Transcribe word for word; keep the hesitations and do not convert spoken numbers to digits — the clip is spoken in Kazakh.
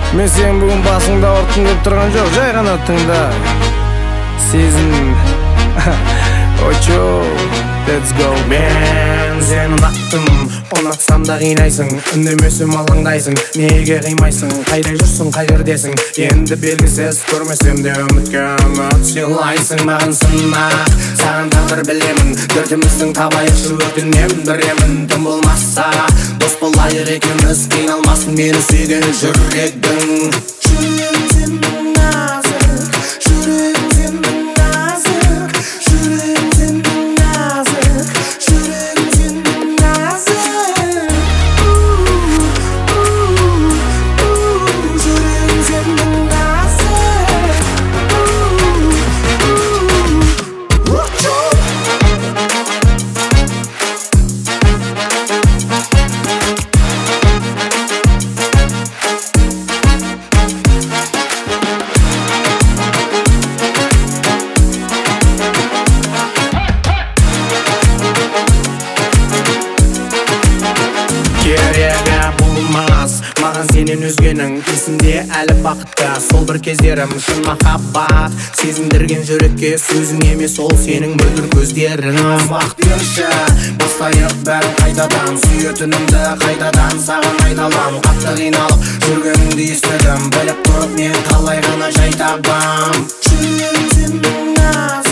Мен сен бүгін басыңда ұрттым деп тұрған жоқ, жай ғана тыңда. Сезін. Очо, let's go. Мен сені ұнаттым, ұнатсам да қинайсың. Үндемесем алаңдайсың, неге қимайсың? Қайда жүрсің, қай жердесің? Енді белгісіз көрмесем де үмітке үміт сыйлайсың. Маған сынақ, саған тағдыр білемін. Дертіміздің табайықшы өтінемін, біремін. Тым болмаса дос болайық екеуміз, қиналмасын мені сүйген жүрегің. Жүрегім сенің нәзік, жүрегім сенің нәзік, жүрегім сенің нәзік, жүрегім сенің нәзік. Жүрегім сенің нәзік. Керегі болмас маған сенен өзгенің, есімде әлі бақытты сол бір кездерім. Шын махаббат сезіндірген жүрекке сөзің емес, ол сенің мөлдір көздерің. Уақыт берші, бастайық бәрін қайтадан, сүйетінімді қайтадан саған айналам. Қатты қиналып жүргеніңді естідім, біліп тұрып мен қалай ғана жай табам. Жүрегім сенің нәзік.